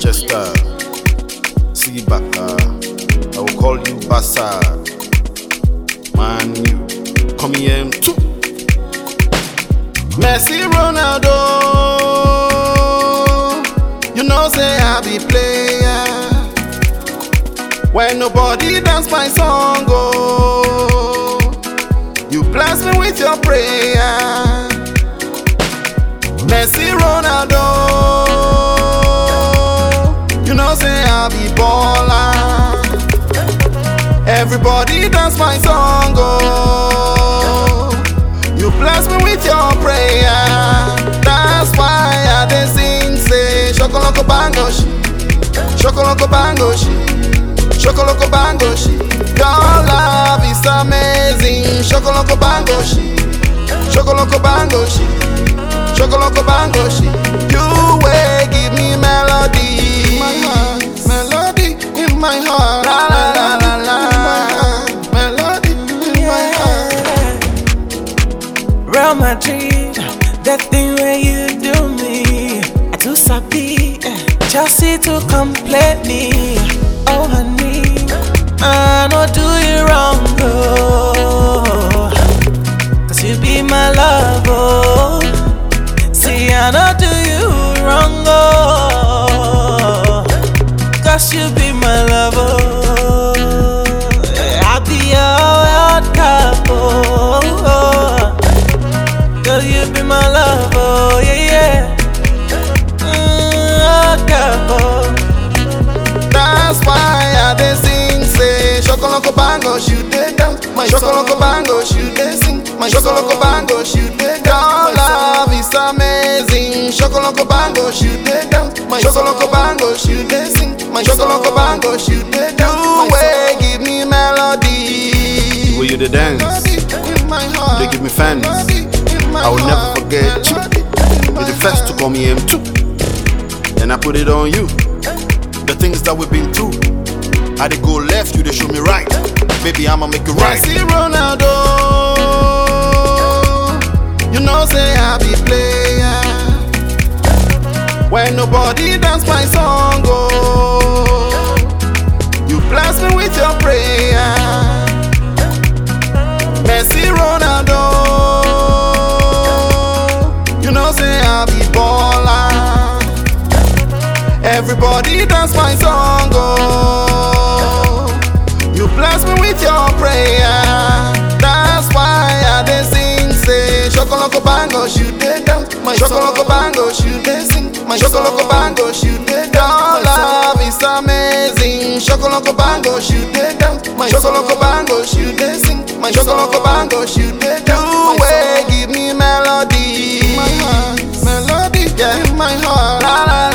Manchester, Sibaka, I will call you Bassa. Man, you come here too. Messi, Ronaldo, you know say I be player. When nobody dance my song, oh, you bless me with your prayer. Messi, Ronaldo, you know say I be baller. Everybody dance my song, oh, you bless me with your prayer. That's why I dey sing, say Shokoloko Bango Shi, Shokoloko Bango Shi, Shokoloko Bango Shi. Your love is amazing. Shokoloko Bango Shi, Shokoloko Bango Shi, Shokoloko Bango Shi. You will give me melody in my heart, melody in my heart. La la la la la, melody in my heart. Real Madrid, that thing where you do me, I too sabi. Chelsea to complete me. Oh honey, I don't do you wrong, oh, 'cause you be my love, oh. See, I don't do you wrong, oh, 'cause you be my love, oh. I be your world cup, oh, 'cause you be my love, oh, yeah, yeah. World cup, oh. That's why I dey sing, say Shokoloko Bango, shoot it down. My Shokoloko Bango, shoot it sing. My Shokoloko Bango, shoot it down. Your love is amazing. Shokoloko Bango, shoot it down. My Shokoloko Bango, shoot it sing. My Shokoloko Bango, shoot it down. You way give me melody. The way you dey dance, they give me fans. I will never forget you. You're the first to call me M2, and I put it on you. The things that we've been through, I dey go left, you dey show me right. Baby, I'ma make it right. Messi, Ronaldo, you know say I be player. When nobody dance my song, oh, you bless me with your prayer. Messi, Ronaldo, you know say I be baller. Everybody dance my song, oh, you bless me with your prayer. That's why I dey sing, say Shokoloko Bango, shoot it down. My Shokoloko Bango, shoot it sing. My Shokoloko Bango, shoot it down. Your love is amazing. Shokoloko Bango, shoot it down. My Shokoloko Bango, shoot it sing. My Shokoloko Bango, shoot it down. You way give me melody in my heart, melody, yeah, in my heart. La la.